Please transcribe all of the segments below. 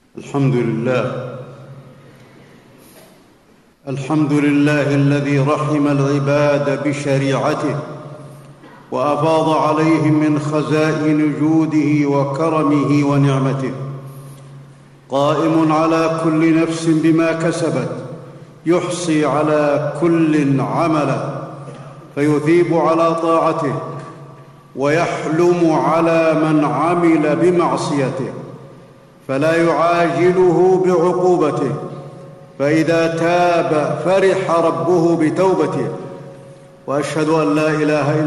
الحمد لله الذي رحم العباد بشريعته وأفاض عليهم من خزائن جوده وكرمه ونعمته، قائم على كل نفس بما كسبت، يحصي على كل عملا فيثيب على طاعته، ويحلم على من عمل بمعصيته فلا يعاجله بعقوبته، فإذا تاب فرح ربه بتوبته. وأشهد أن لا إله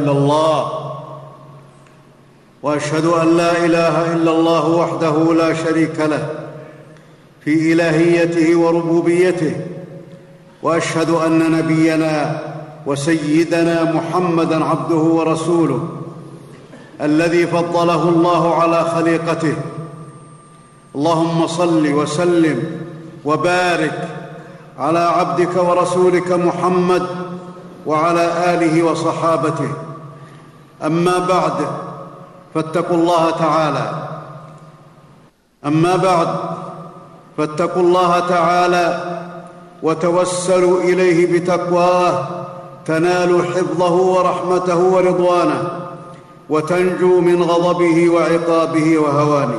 إلا الله وحده لا شريك له في إلهيته وربوبيته، وأشهد أن نبينا وسيدنا محمدًا عبده ورسوله الذي فضله الله على خليقته. اللهم صل وسلم وبارك على عبدك ورسولك محمد وعلى آله وصحابته. أما بعد فاتقوا الله تعالى وتوسلوا إليه بتقواه، تنالوا حفظه ورحمته ورضوانه، وتنجوا من غضبه وعقابه وهوانه.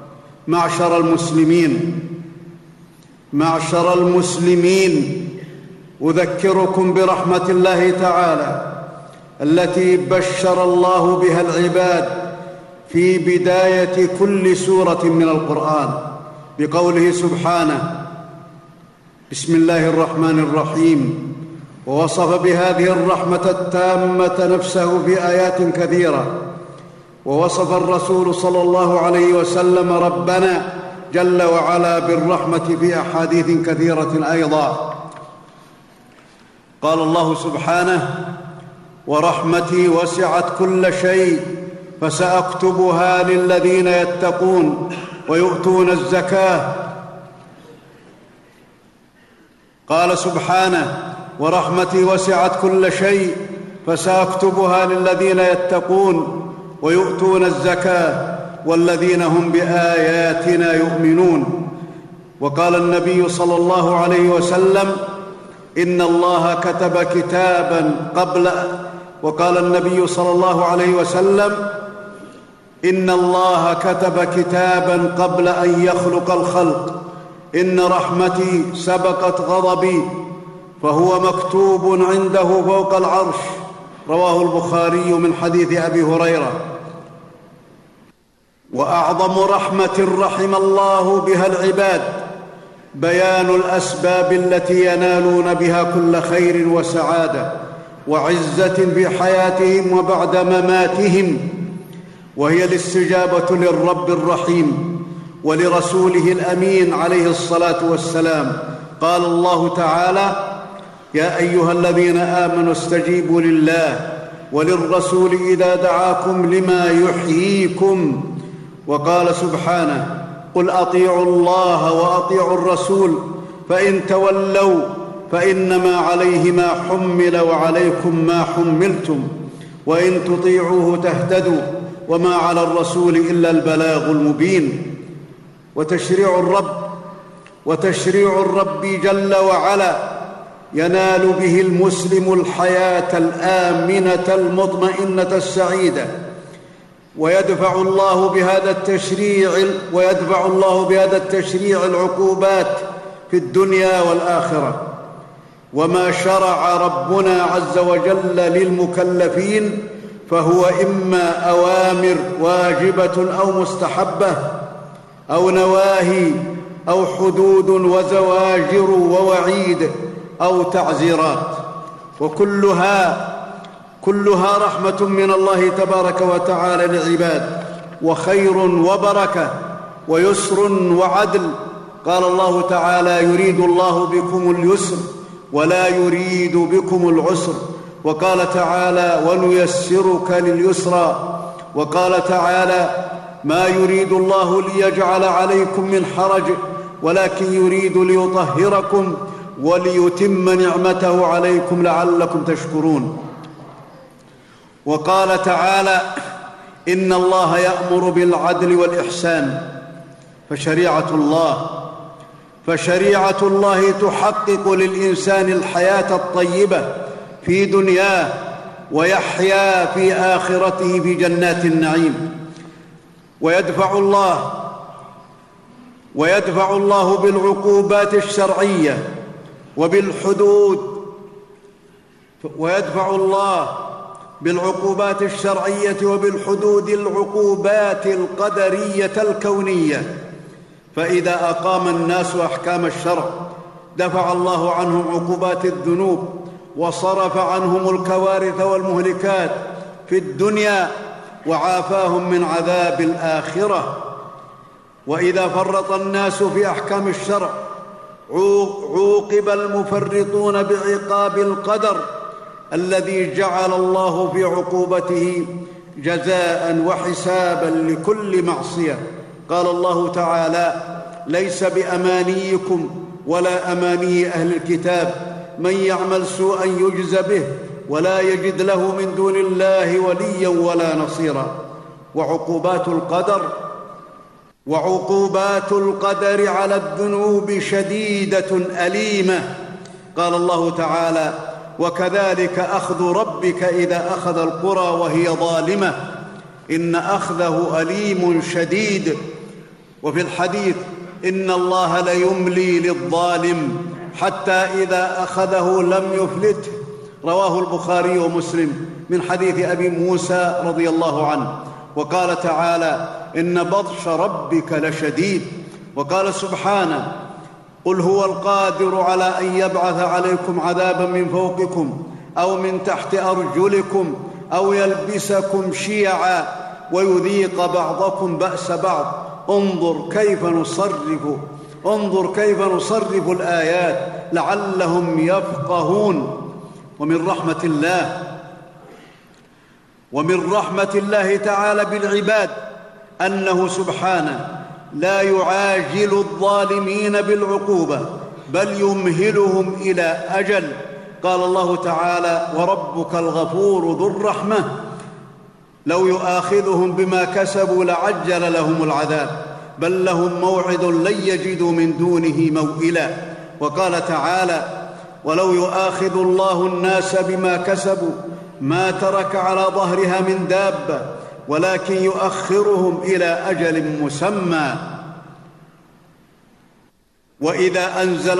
معشر المسلمين، أذكركم برحمة الله تعالى التي بشر الله بها العباد في بداية كل سورة من القرآن بقوله سبحانه: بسم الله الرحمن الرحيم. ووصف بهذه الرحمة التامة نفسه في آيات كثيرة، ووصف الرسول صلى الله عليه وسلم ربنا جل وعلا بالرحمة في أحاديث كثيرة أيضا. قال الله سبحانه: ورحمتي وسعت كل شيء فسأكتبها للذين يتقون ويؤتون الزكاة. قال سبحانه: ورحمتي وسعت كل شيء فسأكتبها للذين يتقون ويؤتون الزكاة والذين هم بآياتنا يؤمنون. وقال النبي صلى الله عليه وسلم: إن الله كتب كتابا قبل أن يخلق الخلق، إن رحمتي سبقت غضبي، فهو مكتوب عنده فوق العرش. رواه البخاري من حديث أبي هريرة. وأعظم رحمة رحم الله بها العباد بيان الأسباب التي ينالون بها كل خير وسعادة وعزة في حياتهم وبعد مماتهم، وهي الاستجابة للرب الرحيم ولرسوله الأمين عليه الصلاة والسلام. قال الله تعالى: يا أيها الذين آمنوا استجيبوا لله وللرسول إذا دعاكم لما يحييكم. وقال سبحانه: قل أطيعوا الله وأطيعوا الرسول فإن تولوا فإنما عليه ما حمل وعليكم ما حملتم وإن تطيعوه تهتدوا وما على الرسول إلا البلاغ المبين. وتشريع الرب جل وعلا ينال به المسلم الحياة الآمنة المطمئنة السعيدة، ويدفع الله بهذا التشريع العقوبات في الدنيا والآخرة. وما شرع ربنا عز وجل للمكلفين فهو إما أوامر واجبة أو مستحبة، أو نواهي، أو حدود وزواجر ووعيد، أو تعزيرات، وكلها رحمة من الله تبارك وتعالى للعباد، وخير وبركة ويسر وعدل. قال الله تعالى: يريد الله بكم اليسر ولا يريد بكم العسر. وقال تعالى: ونيسرك لليسرى. وقال تعالى: ما يريد الله ليجعل عليكم من حرج ولكن يريد ليطهركم وليتم نعمته عليكم لعلكم تشكرون. وقال تعالى: إن الله يأمر بالعدل والإحسان فشريعة الله تحقق للإنسان الحياة الطيبة في دنياه، ويحيا في آخرته في جنات النعيم. ويدفع الله بالعقوبات الشرعية وبالحدود، ويدفع الله بالعقوبات الشرعية وبالحدود العقوبات القدرية الكونية. فإذا أقام الناس أحكام الشرع دفع الله عنهم عقوبات الذنوب، وصرف عنهم الكوارث والمهلكات في الدنيا، وعافاهم من عذاب الآخرة. وإذا فرط الناس في أحكام الشرع عوقب المفرطون بعقاب القدر الذي جعل الله في عقوبته جزاء وحسابا لكل معصية. قال الله تعالى: ليس بأمانيكم ولا أماني أهل الكتاب، من يعمل سوءا يجز به ولا يجد له من دون الله وليا ولا نصيرا. وعقوبات القدر على الذنوب شديدة أليمة. قال الله تعالى: وكذلك أخذ ربك إذا أخذ القرى وهي ظالمة إن أخذه أليم شديد. وفي الحديث: إن الله ليملي للظالم حتى إذا أخذه لم يفلته. رواه البخاري ومسلم من حديث أبي موسى رضي الله عنه. وقال تعالى: إن بطش ربك لشديد. وقال سبحانه: قل هو القادر على أن يبعث عليكم عذابا من فوقكم أو من تحت أرجلكم أو يلبسكم شيعا ويذيق بعضكم بأس بعض. انظر كيف نصرف الآيات لعلهم يفقهون. ومن رحمة الله تعالى بالعباد أنه سبحانه لا يعاجل الظالمين بالعقوبة، بل يمهلهم إلى أجل. قال الله تعالى: وربك الغفور ذو الرحمة لو يؤاخذهم بما كسبوا لعجل لهم العذاب بل لهم موعد لن يجدوا من دونه موئلا. وقال تعالى: ولو يؤاخذ الله الناس بما كسبوا ما ترك على ظهرها من دابة ولكن يؤخرهم إلى أجل مسمى. وإذا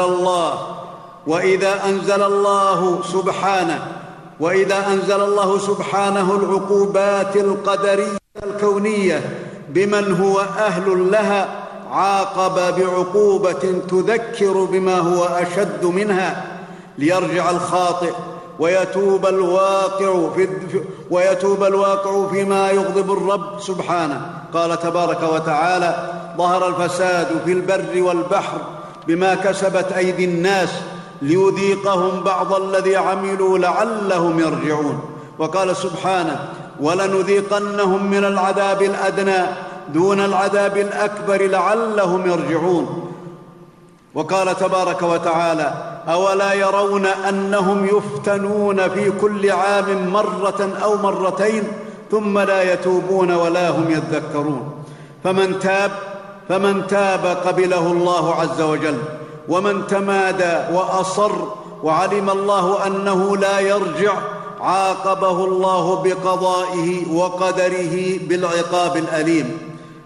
أنزل الله سبحانه العقوبات القدرية الكونية بمن هو أهل لها، عاقب بعقوبة تذكر بما هو أشد منها ليرجع الخاطئ ويتوب الواقع فيما يغضب الرب سبحانه. قال تبارك وتعالى: ظهر الفساد في البر والبحر بما كسبت أيدي الناس ليذيقهم بعض الذي عملوا لعلهم يرجعون. وقال سبحانه: ولنذيقنهم من العذاب الأدنى دون العذاب الأكبر لعلهم يرجعون. وقال تبارك وتعالى: أولا يرون أنهم يفتنون في كل عام مرة أو مرتين ثم لا يتوبون ولا هم يذكرون. فمن تاب قبله الله عز وجل، ومن تمادى وأصر وعلم الله أنه لا يرجع عاقبه الله بقضائه وقدره بالعقاب الأليم.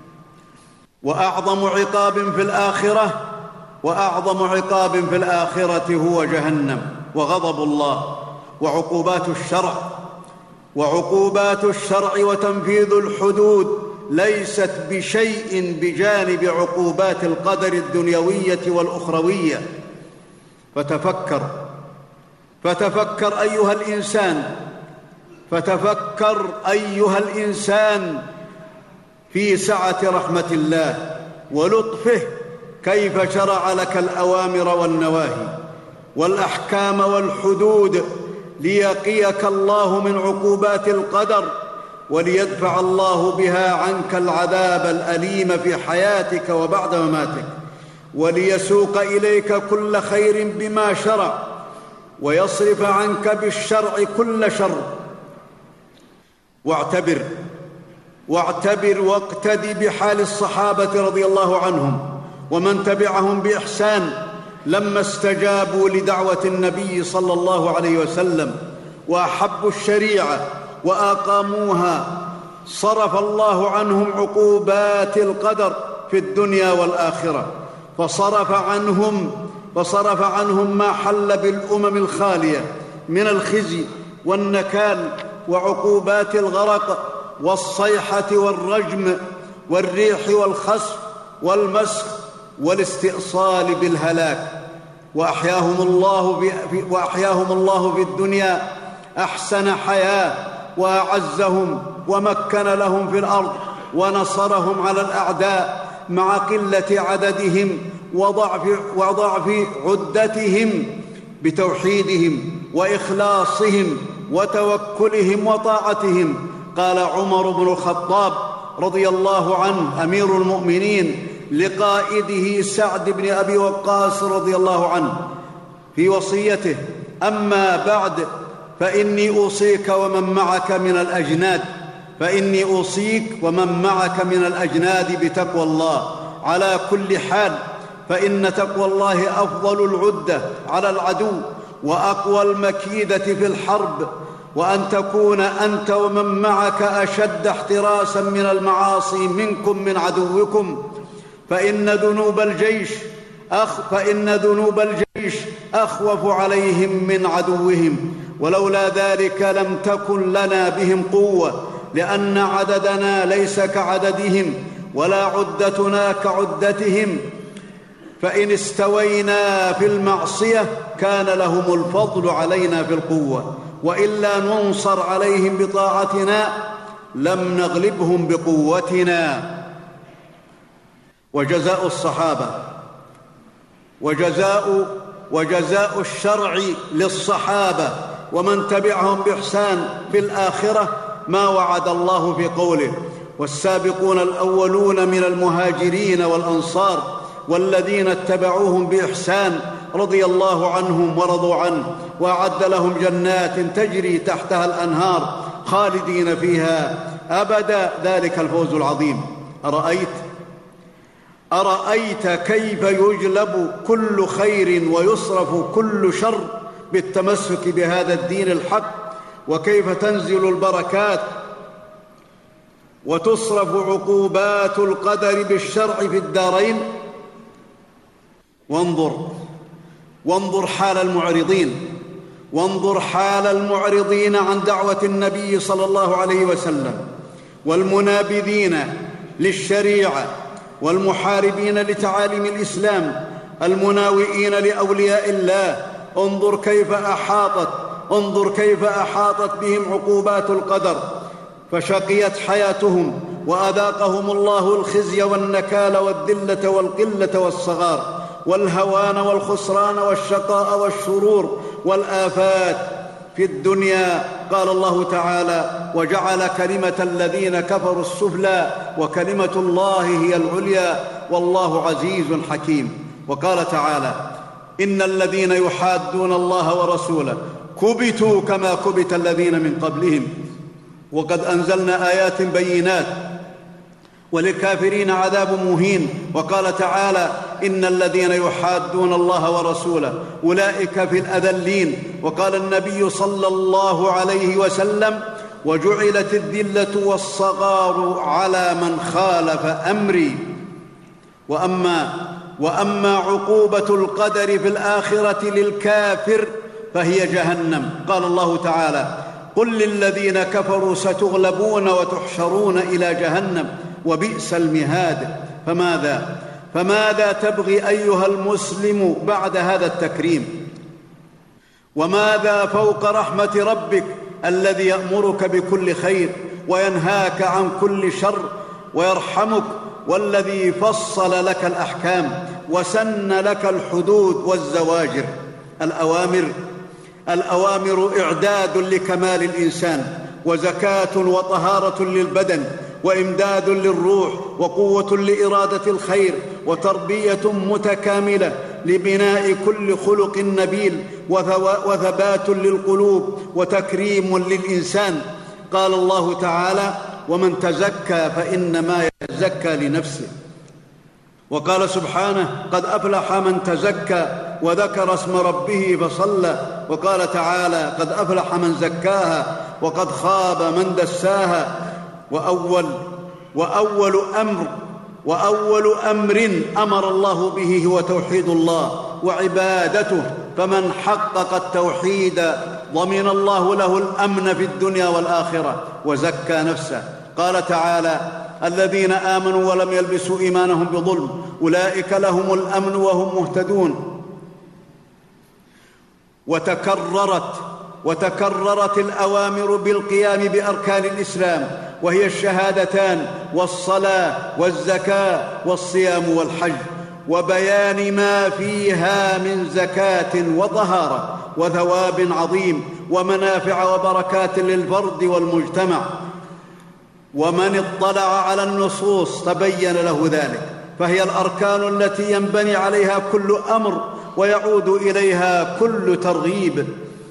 وأعظم عقاب في الآخرة هو جهنم وغضب الله. وعقوبات الشرع وتنفيذ الحدود ليست بشيء بجانب عقوبات القدر الدنيوية والأخروية. فتفكر أيها الإنسان في سعة رحمة الله ولطفه، كيف شرع لك الأوامر والنواهي والأحكام والحدود ليقيك الله من عقوبات القدر، وليدفع الله بها عنك العذاب الأليم في حياتك وبعد مماتك، وليسوق إليك كل خير بما شرع، ويصرف عنك بالشرع كل شر. واعتبر واقتدي بحال الصحابة رضي الله عنهم ومن تبعهم بإحسان لما استجابوا لدعوة النبي صلى الله عليه وسلم وأحبوا الشريعة وأقاموها، صرف الله عنهم عقوبات القدر في الدنيا والآخرة، فصرف عنهم ما حل بالأمم الخالية من الخزي والنكال وعقوبات الغرق والصيحة والرجم والريح والخسف والمسخ والاستئصال بالهلاك، وأحياهم الله في الدنيا أحسن حياة، وأعزهم ومكن لهم في الأرض ونصرهم على الأعداء مع قلة عددهم وضعف عدتهم بتوحيدهم وإخلاصهم وتوكلهم وطاعتهم. قال عمر بن الخطاب رضي الله عنه أمير المؤمنين لقائده سعد بن أبي وقاص رضي الله عنه في وصيته: أما بعد فإني أوصيك ومن معك من الأجناد بتقوى الله على كل حال، فإن تقوى الله أفضل العدة على العدو وأقوى المكيدة في الحرب، وأن تكون أنت ومن معك أشد احتراسا من المعاصي منكم من عدوكم، فإن ذنوب الجيش أخوف عليهم من عدوهم، ولولا ذلك لم تكن لنا بهم قوة، لأن عددنا ليس كعددهم ولا عدتنا كعدتهم، فإن استوينا في المعصية كان لهم الفضل علينا في القوة، وإلا ننصر عليهم بطاعتنا لم نغلبهم بقوتنا. وجزاء الصحابة وجزاء الشرع للصحابة ومن تبعهم بإحسان في الآخرة ما وعد الله في قوله: والسابقون الأولون من المهاجرين والأنصار والذين اتبعوهم بإحسان رضي الله عنهم ورضوا عنه، وأعد لهم جنات تجري تحتها الأنهار خالدين فيها أبدا، ذلك الفوز العظيم. أرأيت كيف يجلب كل خير ويصرف كل شر بالتمسك بهذا الدين الحق، وكيف تنزل البركات وتصرف عقوبات القدر بالشرع في الدارين. وانظر حال المعرضين عن دعوة النبي صلى الله عليه وسلم، والمنابذين للشريعة والمحاربين لتعاليم الإسلام المناوئين لأولياء الله. انظر كيف أحاطت بهم عقوبات القدر، فشقيت حياتهم وأذاقهم الله الخزي والنكال والذلة والقلة والصغار والهوان والخسران والشقاء والشرور والآفات في الدنيا. قال الله تعالى: وجعل كلمة الذين كفروا السفلى وكلمة الله هي العليا والله عزيز حكيم. وقال تعالى: إن الذين يحادون الله ورسوله كبتوا كما كبت الذين من قبلهم وقد أنزلنا آيات بينات وللكافرين عذاب مهين. وقال تعالى: إن الذين يحادون الله ورسوله أولئك في الأذلين. وقال النبي صلى الله عليه وسلم: وجعلت الذلة والصغار على من خالف أمري. وأما عقوبة القدر في الآخرة للكافر فهي جهنم. قال الله تعالى: قل للذين كفروا ستغلبون وتحشرون إلى جهنم وبئس المهاد. فماذا تبغي أيها المسلم بعد هذا التكريم؟ وماذا فوق رحمة ربك الذي يأمرك بكل خير وينهاك عن كل شر ويرحمك، والذي فصل لك الأحكام وسن لك الحدود والزواجر. الأوامر إعداد لكمال الإنسان، وزكاة وطهارة للبدن، وإمداد للروح، وقوة لإرادة الخير، وتربية متكاملة لبناء كل خلق نبيل، وثبات للقلوب، وتكريم للإنسان. قال الله تعالى: ومن تزكى فإنما يتزكى لنفسه. وقال سبحانه: قد أفلح من تزكى وذكر اسم ربه فصلى. وقال تعالى: قد أفلح من زكاها وقد خاب من دساها. وأول أمر أمر الله به هو توحيد الله وعبادته، فمن حقق التوحيد ضمن الله له الأمن في الدنيا والآخرة وزكى نفسه. قال تعالى: الذين آمنوا ولم يلبسوا إيمانهم بظلم أولئك لهم الأمن وهم مهتدون. وتكررت الأوامر بالقيام بأركان الإسلام، وهي الشهادتان والصلاة والزكاة والصيام والحج، وبيان ما فيها من زكاة وطهارة وثواب عظيم ومنافع وبركات للفرد والمجتمع. ومن اطلع على النصوص تبين له ذلك، فهي الأركان التي ينبني عليها كل أمر ويعود إليها كل ترغيب.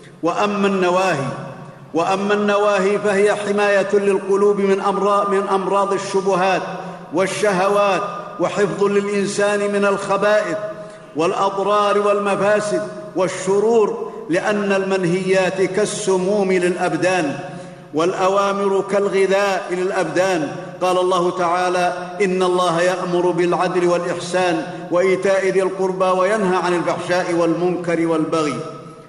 وأما النواهي فهي حماية للقلوب من أمراض الشبهات والشهوات، وحفظ للإنسان من الخبائث والأضرار والمفاسد والشرور، لأن المنهيات كالسموم للأبدان والأوامر كالغذاء للأبدان. قال الله تعالى: إن الله يأمر بالعدل والإحسان وإيتاء ذي القربى وينهى عن الفحشاء والمنكر والبغي.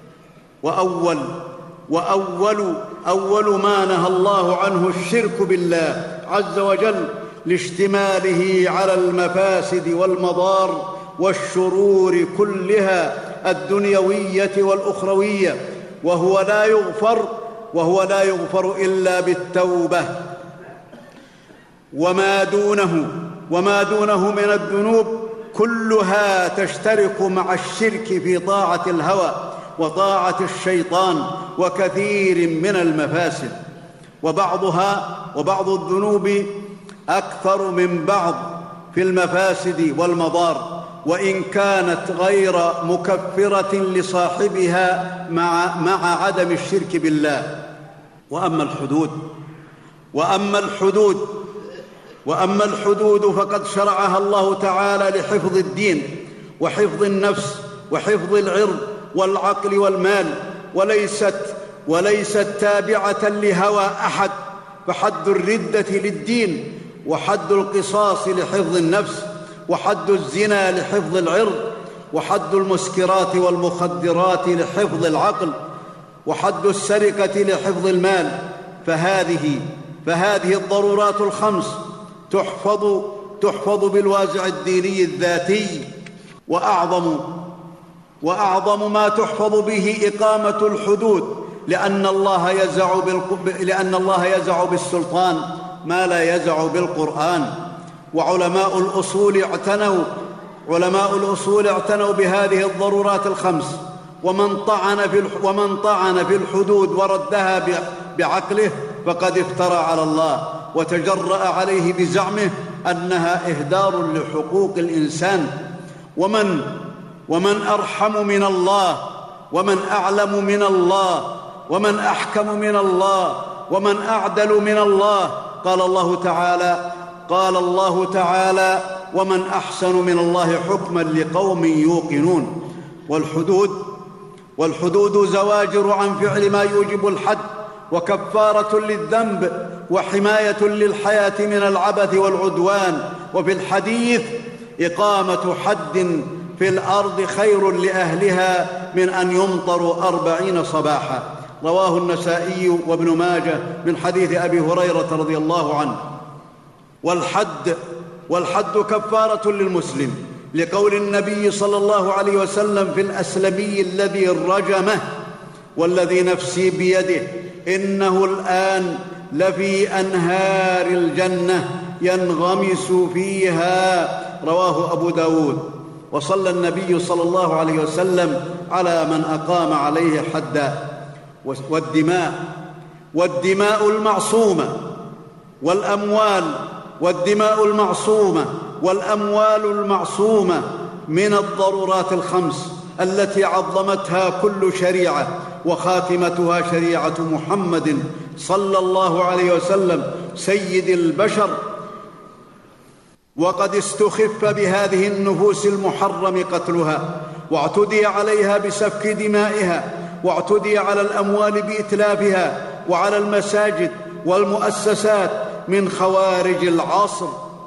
وأول ما نهى الله عنه الشرك بالله عز وجل لاشتماله على المفاسد والمضار والشرور كلها الدنيوية والأخروية، وهو لا يغفر إلا بالتوبة. وما دونه من الذنوب كلها تشترك مع الشرك في طاعة الهوى وطاعة الشيطان وكثير من المفاسد، وبعض الذنوب أكثر من بعض في المفاسد والمضار، وإن كانت غير مكفرة لصاحبها مع عدم الشرك بالله. وأما الحدود فقد شرعها الله تعالى لحفظ الدين وحفظ النفس وحفظ العرض والعقل والمال، وليست تابعة لهوى أحد، فحد الردة للدين، وحد القصاص لحفظ النفس، وحد الزنا لحفظ العرض، وحد المسكرات والمخدرات لحفظ العقل، وحد السرقة لحفظ المال. فهذه الضرورات الخمس تحفظ بالوازع الديني الذاتي، وأعظم ما تحفظ به إقامة الحدود، لأن الله يزع بالسلطان ما لا يزع بالقرآن. وعلماء الأصول اعتنوا بهذه الضرورات الخمس، ومن طعن في الحدود وردها بعقله فقد افترى على الله وتجرأ عليه بزعمه أنها إهدار لحقوق الإنسان. ومن أرحم من الله، ومن أعلم من الله، ومن أحكم من الله، ومن أعدل من الله. قال الله تعالى: ومن أحسن من الله حكما لقوم يوقنون. والحدود زواجر عن فعل ما يوجب الحد، وكفارة للذنب، وحماية للحياة من العبث والعدوان. وفي الحديث: إقامة حد في الأرض خير لأهلها من أن يمطروا 40 صباحا. رواه النسائي وابن ماجه من حديث أبي هريرة رضي الله عنه. والحد كفارة للمسلم، لقول النبي صلى الله عليه وسلم في الأسلمي الذي رجمه: والذي نفسي بيده إنه الآن لفي أنهار الجنة ينغمس فيها. رواه أبو داود. وصلى النبي صلى الله عليه وسلم على من أقام عليه حدا. والدماء المعصومة والأموال المعصومة من الضرورات الخمس التي عظمتها كل شريعة، وخاتمتها شريعة محمد صلى الله عليه وسلم. سيد البشر، وقد استخف بهذه النفوس المحرم قتلها، واعتدي عليها بسفك دمائها، واعتدي على الأموال بإتلافها، وعلى المساجد والمؤسسات من خوارج العصر.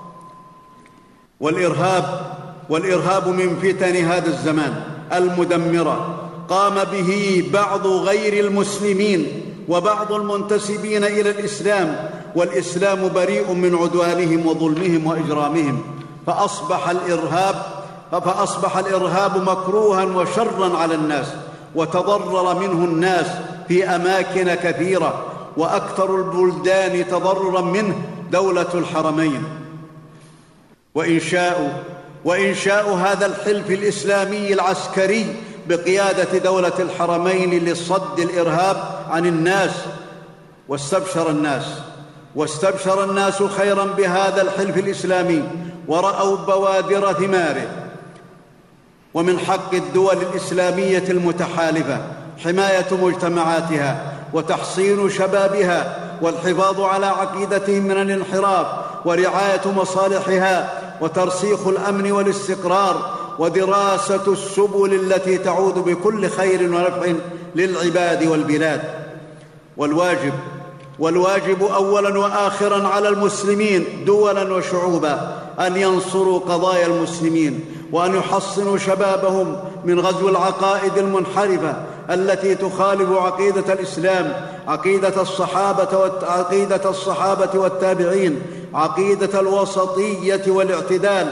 والإرهاب من فتن هذا الزمان المدمرة قام به بعض غير المسلمين وبعض المنتسبين إلى الإسلام، والإسلام بريء من عدوانهم وظلمهم وإجرامهم، فأصبح الإرهاب مكروها وشرا على الناس، وتضرر منه الناس في أماكن كثيرة، وأكثر البلدان تضررا منه دولة الحرمين. وإنشاء هذا الحلف الإسلامي العسكري بقيادة دولة الحرمين لصد الإرهاب عن الناس، واستبشر الناس خيرا بهذا الحلف الإسلامي، ورأوا بوادر ثماره. ومن حق الدول الإسلامية المتحالفة حماية مجتمعاتها وتحصين شبابها، والحفاظ على عقيدتهم من الانحراف، ورعاية مصالحها، وترسيخ الأمن والاستقرار، ودراسة السبل التي تعود بكل خير ونفع للعباد والبلاد. والواجب أولا وآخرا على المسلمين دولا وشعوبا أن ينصروا قضايا المسلمين، وأن يحصنوا شبابهم من غزو العقائد المنحرفة التي تخالف عقيدة الإسلام، عقيدة الصحابة والتابعين، عقيدة الوسطية والاعتدال،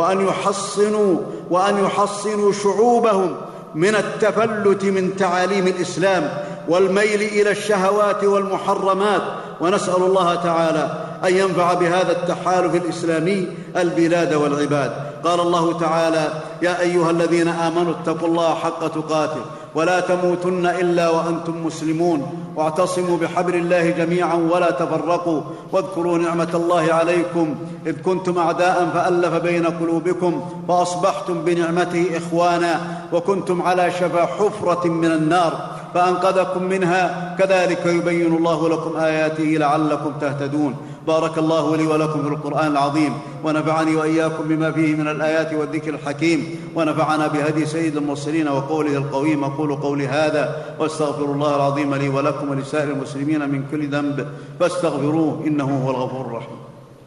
وأن يحصنوا شعوبهم من التفلت من تعاليم الإسلام والميل إلى الشهوات والمحرمات. ونسأل الله تعالى أن ينفع بهذا التحالف الإسلامي البلاد والعباد. قال الله تعالى: يا أيها الذين آمنوا اتقوا الله حق تقاته ولا تموتن إلا وأنتم مسلمون، واعتصموا بحبل الله جميعا ولا تفرقوا، واذكروا نعمة الله عليكم إذ كنتم أعداء فألف بين قلوبكم فأصبحتم بنعمته إخوانا، وكنتم على شفا حفرة من النار فأنقذكم منها، كذلك يبين الله لكم آياته لعلكم تهتدون. بارك الله لي ولكم في القرآن العظيم، ونفعني وإياكم بما فيه من الآيات والذكر الحكيم، ونفعنا بهدي سيد المرسلين وقوله القويم. أقول قولي هذا واستغفر الله العظيم لي ولكم ولسائر المسلمين من كل ذنب فاستغفروه إنه هو الغفور الرحيم.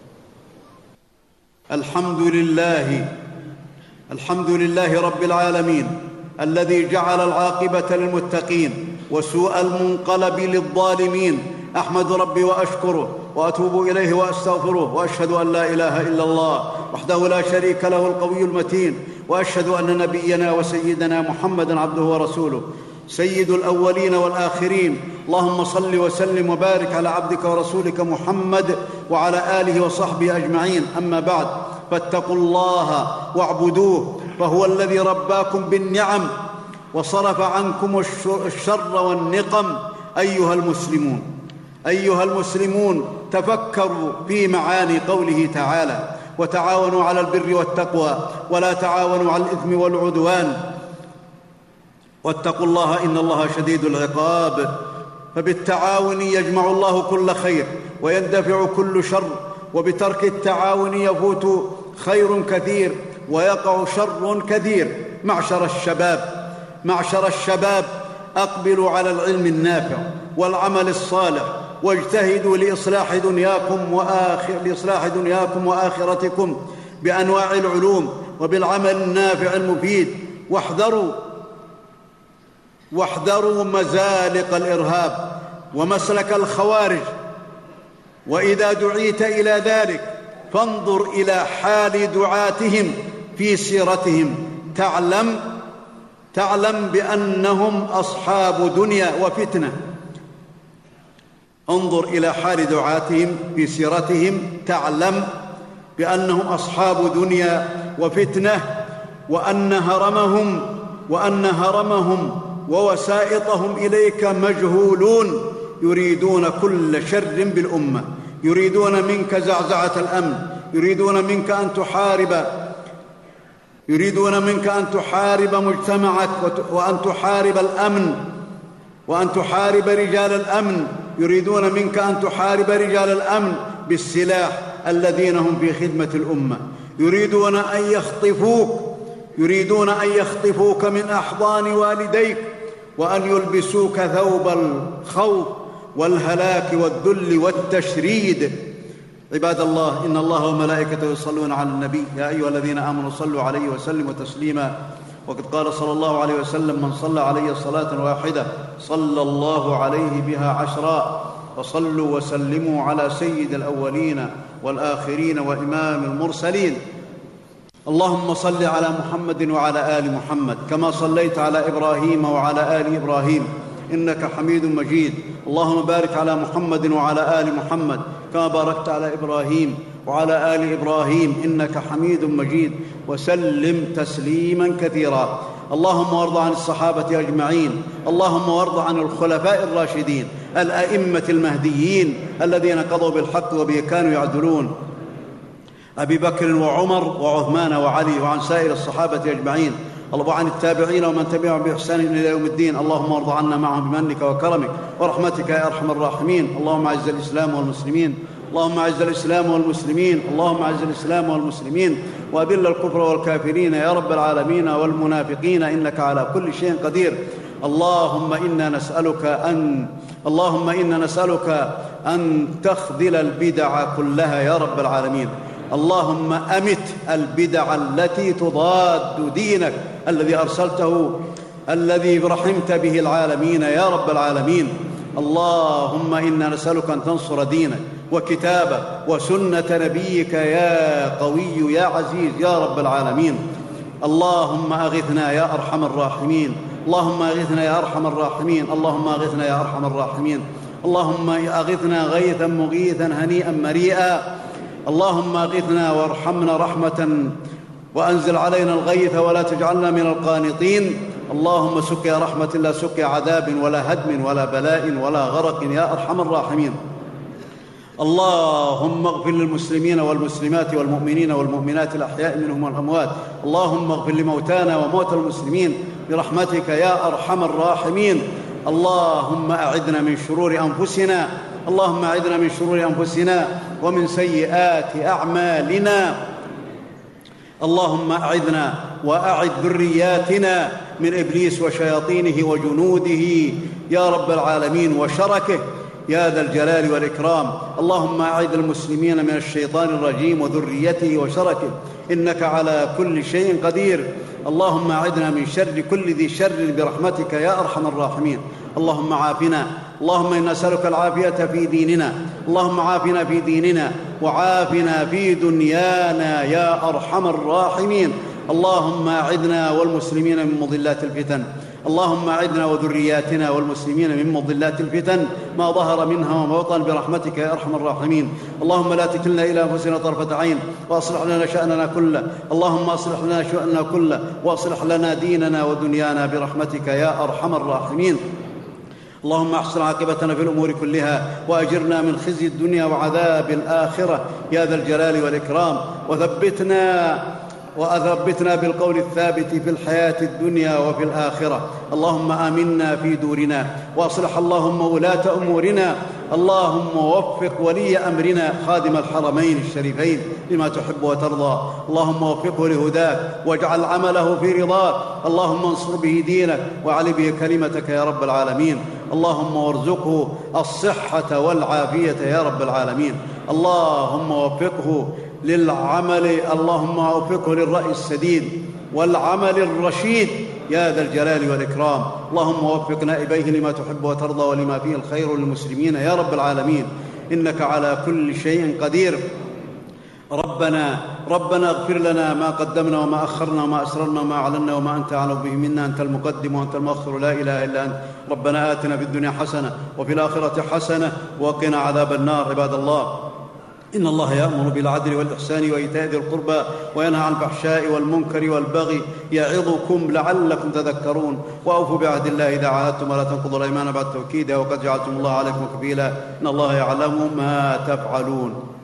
الحمد لله رب العالمين الذي جعل العاقبة للمتقين وسوء المنقلب للظالمين. أحمد ربي وأشكره وأتوب إليه وأستغفره، وأشهد أن لا إله إلا الله وحده لا شريك له القوي المتين، وأشهد أن نبينا وسيدنا محمدًا عبده ورسوله سيد الأولين والآخرين. اللهم صل وسلم وبارك على عبدك ورسولك محمد وعلى آله وصحبه أجمعين. أما بعد، فاتقوا الله واعبدوه، فهو الذي رباكم بالنعم وصرف عنكم الشر والنقم. أيها المسلمون، تفكروا في معاني قوله تعالى: وتعاونوا على البر والتقوى ولا تعاونوا على الإثم والعدوان، واتقوا الله إن الله شديد العقاب. فبالتعاون يجمع الله كل خير ويندفع كل شر، وبترك التعاون يفوت خير كثير ويقع شر كثير. معشر الشباب، أقبلوا على العلم النافع والعمل الصالح، واجتهدوا لإصلاح دنياكم وآخرتكم بأنواع العلوم وبالعمل النافع المفيد، واحذروا مزالق الإرهاب ومسلك الخوارج. وإذا دعيت إلى ذلك فانظر إلى حال دعاتهم في سيرتهم، تعلم بأنهم أصحاب دنيا وفتنة. انظر إلى حال دعاتهم في سيرتهم تعلم بأنهم أصحاب دنيا وفتنة، وأن هرمهم ووسائطهم إليك مجهولون، يريدون كل شر بالأمة، يريدون منك زعزعة الأمن، يريدون منك أن تحارب مجتمعك، وأن تحارب الأمن، وأن تحارب رجال الأمن، يريدون منك أن تحارب رجال الأمن بالسلاح الذين هم في خدمة الأمة، يريدون أن يخطفوك من أحضان والديك وأن يلبسوك ثوب الخوف والهلاك والذل والتشريد. عباد الله، إن الله وملائكته يصلون على النبي يا أيها الذين آمنوا صلوا عليه وسلموا تسليما. وقد قال صلى الله عليه وسلم: من صلى علي صلاة واحدة صلى الله عليه بها 10. فصلوا وسلموا على سيد الأولين والآخرين وإمام المرسلين. اللهم صل على محمد وعلى آل محمد كما صليت على إبراهيم وعلى آل إبراهيم إنك حميد مجيد. اللهم بارك على محمد وعلى آل محمد كما باركت على إبراهيم وعلى آل إبراهيم إنك حميد مجيد، وسلم تسليما كثيرا. اللهم وارض عن الصحابة أجمعين، اللهم وارض عن الخلفاء الراشدين الأئمة المهديين الذين قضوا بالحق وبه كانوا يعدلون، أبي بكر وعمر وعثمان وعلي، وعن سائر الصحابة أجمعين، وعن التابعين ومن تبعهم بإحسان إلى يوم الدين. اللهم وارض عنا معهم بمنك وكرمك ورحمتك يا أرحم الراحمين. اللهم أعز الإسلام والمسلمين، اللهم أعز الإسلام والمسلمين، اللهم أعز الإسلام والمسلمين، وأذل الكفر والكافرين يا رب العالمين والمنافقين، إنك على كل شيء قدير. اللهم إنا نسألك أن تخذل البدع كلها يا رب العالمين. اللهم أمت البدع التي تضاد دينك الذي أرسلته، الذي رحمت به العالمين يا رب العالمين. اللهم إنا نسألك أن تنصر دينك وكتابك وسنة نبيك يا قوي يا عزيز يا رب العالمين. اللهم أغثنا يا أرحم الراحمين، اللهم أغثنا يا أرحم الراحمين، اللهم أغثنا يا أرحم الراحمين. اللهم أغثنا غيثا مغيثا هنيئا مريئا. اللهم أغثنا وارحمنا رحمة، وأنزل علينا الغيث ولا تجعلنا من القانطين. اللهم سقيا رحمة لا سقيا عذاب ولا هدم ولا بلاء ولا غرق يا أرحم الراحمين. اللهم اغفر للمسلمين والمسلمات والمؤمنين والمؤمنات الأحياء منهم والأموات. اللهم اغفر لموتانا وموتى المسلمين برحمتك يا أرحم الراحمين. اللهم أعذنا من شرور أنفسنا، اللهم أعذنا من شرور أنفسنا ومن سيئات أعمالنا. اللهم أعذنا وأعذ ذرياتنا من إبليس وشياطينه وجنوده يا رب العالمين وشركه يا ذا الجلال والإكرام. اللهم أعذ المسلمين من الشيطان الرجيم وذريته وشركه إنك على كل شيء قدير. اللهم أعذنا من شر كل ذي شر برحمتك يا أرحم الراحمين. اللهم عافنا، اللهم إنا نسألك العافية في ديننا، اللهم عافنا في ديننا وعافنا في دنيانا يا أرحم الراحمين. اللهم أعذنا والمسلمين من مضلات الفتن، اللهم أعذنا وذرياتنا والمسلمين من مضلات الفتن ما ظهر منها وما بطن برحمتك يا أرحم الراحمين. اللهم لا تكلنا إلى أنفسنا طرفة عين وأصلح لنا شأننا كله، اللهم أصلح لنا شأننا كله وأصلح لنا ديننا ودنيانا برحمتك يا أرحم الراحمين. اللهم احسن عاقبتنا في الأمور كلها وأجرنا من خزي الدنيا وعذاب الآخرة يا ذا الجلال والإكرام، وأثبتنا بالقول الثابت في الحياة الدنيا وفي الآخرة. اللهم آمنا في دورنا وأصلح اللهم ولاة أمورنا. اللهم وفق ولي أمرنا خادم الحرمين الشريفين لما تحب وترضى. اللهم وفقه لهداك واجعل عمله في رضاك. اللهم انصر به دينك وعلي به كلمتك يا رب العالمين. اللهم وارزقه الصحة والعافية يا رب العالمين. اللهم وفقه للعمل، اللهم وفقه للرأي السديد والعمل الرشيد يا ذا الجلال والإكرام. اللهم وفق نائبيه لما تحب وترضى ولما فيه الخير للمسلمين يا رب العالمين، إنك على كل شيء قدير. ربنا اغفر لنا ما قدمنا وما أخرنا وما أسررنا وما أعلنا وما أنت أعلم به منا، أنت المقدم وأنت المؤخر لا إله إلا أنت. ربنا آتنا في الدنيا حسنة وفي الآخرة حسنة وقنا عذاب النار. عباد الله، إن الله يأمر بالعدل والإحسان وإيتاء ذي القربى وينهى عن الفحشاء والمنكر والبغي يعظكم لعلكم تذكرون. وأوفوا بعهد الله إذا عاهدتم ولا تنقضوا الأيمان بعد توكيدها وقد جعلتم الله عليكم كفيلا، إن الله يعلم ما تفعلون.